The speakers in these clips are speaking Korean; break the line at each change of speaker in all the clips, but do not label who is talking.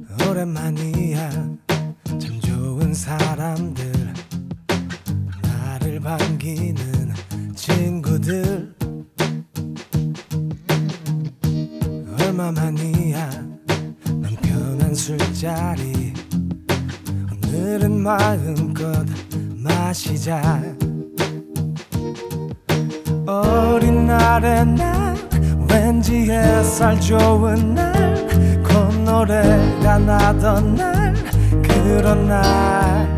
오랜만이야. 참 좋은 사람들, 나를 반기는 친구들. 얼마만이야 맘 편한 술자리. 오늘은 마음껏 마시자. 어린 날의 날, 왠지 햇살 좋은 날, 콧노래가 나던 날, 그런 날.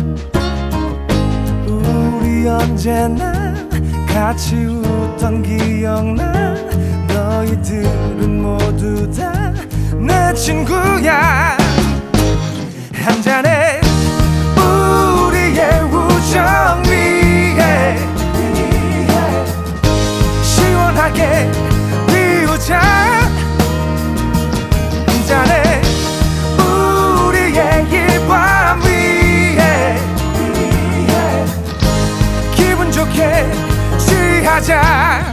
우리 언제나 같이 웃던 기억나. 너희들은 모두 다 내 친구야. 한잔해 우리의 우정 위에 시원하게 피우자. 한잔해 우리의 이 밤 위에 기분 좋게 취하자.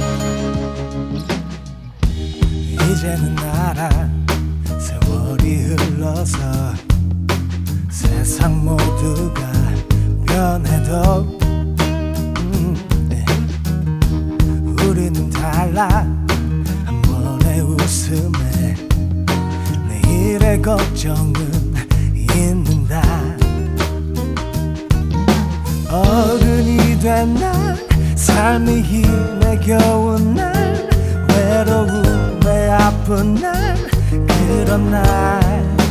이제는 알아, 세월이 흘러서 세상 모두가 변해도 우리는 달라. 한 번의 웃음에 내일의 걱정은 잊는다. 어른이 된 날, 삶이 힘겨운 날, 외로움에 아픈 날, 그런 날.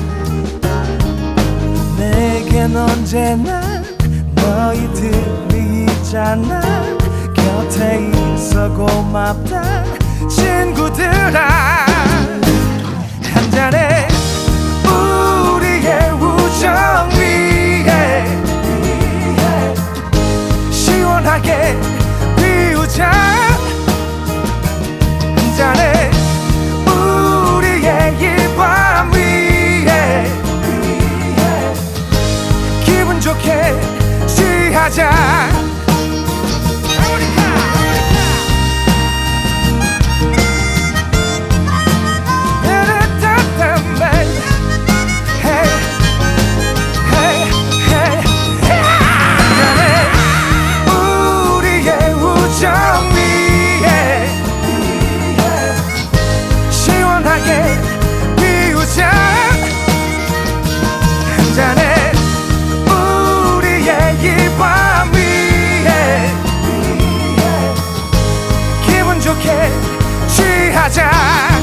내겐 언제나 너희들이 있잖아. 곁에 있어 고맙다 친구들아. 한잔해 우리의 우정 위에 시원하게 피우자. 한잔해 우리의 이 밤 위에 기분 좋게 취하자. 우리의 우정 위에 시원하게 피우자. 한잔해 우리의 이 밤 위에 기분 좋게 취하자.